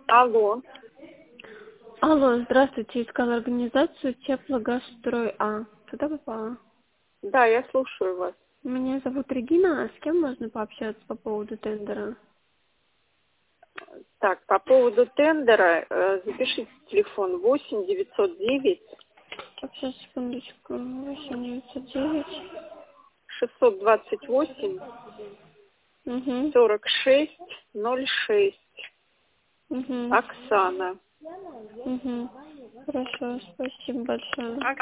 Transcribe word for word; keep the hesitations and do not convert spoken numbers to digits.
Алло. Алло, здравствуйте, искала организацию Теплогазстрой А. Куда попала? Да, я слушаю вас. Меня зовут Регина, а с кем можно пообщаться по поводу тендера? Так, по поводу тендера, э, запишите телефон восемь девятьсот девять Так, сейчас, секундочку. восемь девятьсот девять. шестьсот двадцать восемь Угу. сорок шесть ноль шесть. Угу. Оксана. Угу. Хорошо, спасибо большое.